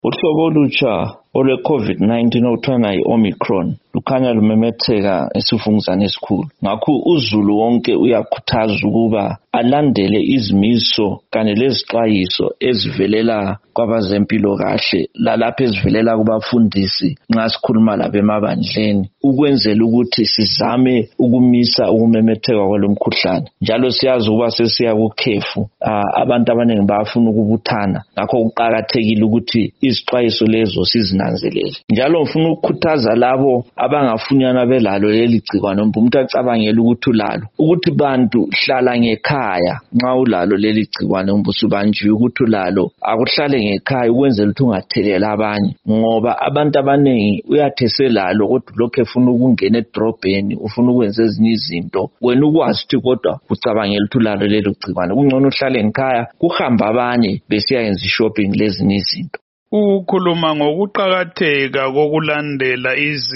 Uhlobo olutsha olwe-COVID-19 okuthiwa yi-Omicron lukhanya lumemetheka esifunguzane esikhulu. Ngakho uzulu wonke uyakhuthazwa ukuba alandele izimiso kanye lezixwayiso ezivelela kwabazempilo kahle lalapho ezivelela kubafundisi nxa sikhuluma labo emabandleni ukwenzela ukuthi sizame ukumisa ukumemetheka kwalomkhuhlane. Njalo siyazi ukuba sesiya kukhefu abantu abaningi bayafuna ukubuthana, ngakho kuqakathekile ukuthi izixwayiso lezo sizinanzelele. Njalo ngifuna ukukhuthaza labo abangafunyana belalo leli gcikwane, umuntu acabangela ukuthi ulalo, ukuthi bantu hlala ngekhaya nxa ulalo leli gcikwane, usubanjiwe ukuthi ulalo, akuhlale ngekhaya ukwenzela ukuthi ungathelela abanye, ngoba abantu abaningi uyathi selalo kodwa lokho efuna ukungena edrobheni, ufuna ukwenza ezinye izinto, wena ukwazi ukuthi kodwa ucabangela ukuthi ulalo leli gcikwane. Kungcono uhlale ngekhaya kuhamba abanye besiyayenza i-shopping lezinye izinto. Ukhuluma ngokuqakatheka kokulandela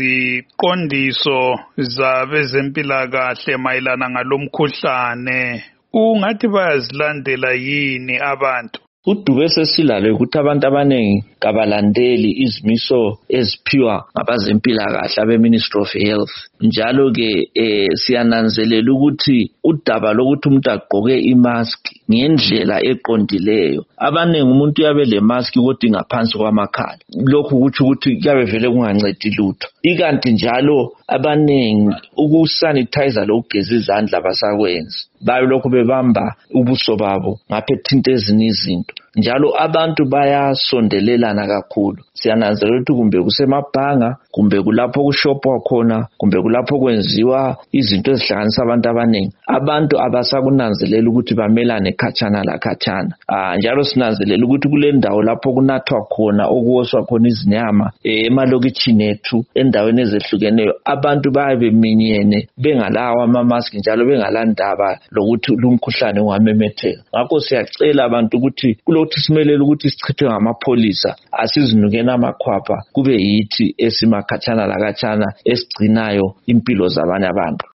iziqondiso zabezempilakahle mayelana ngalomkhuhlane. Ungathi bayazilandela yini abantu? Udube sesilalo ukuthi abantu abaningi kabalandeli izimiso eziphiwa ngabazempilakahle abe-Ministry of Health. Njalo-ke siyananzelela ukuthi udaba lokuthi umuntu agqoke imask ngendlela eqondileyo. Abaningi umuntu uyabe le mask kodwa ingaphansi kwamakhala. Lokhu kuthi ukuthi kuyabe vele kungancedi lutho. Ikanti njalo abaningi ukusanitizer lokugeza izandla basakwenzi. Bayo lokhu bebamba ubuso babo ngapha ethinta ezinye izinto. Njalo abantu bayasondelelana kakhulu. Siyananzelela ukuthi kumbe kusemabhanga, kumbe kulapho kushopwa khona, kumbe kulapho kwenziwa izinto ezihlanganisa abantu abaningi. Abantu abasakunanzelela ukuthi bamelane khatshana la khatshana. Njalo sinanzelela ukuthi kule ndawo lapho kunathwa khona, okuwoswa khona izinyama, emalokitshini ethu, endaweni ezehlukeneyo, abantu bayabe beminyene bengalawa ama-mask njalo bengalandaba lokuthi lumkhuhlane ungamemetheka. Ngakho siyacela abantu ukuthi kulokuthi simelele ukuthi sichithwe ngamapholisa, asizinukeni amakhwapha, kube yithi esimakhatshana lakhatshana esigcinayo impilo zabanye abantu.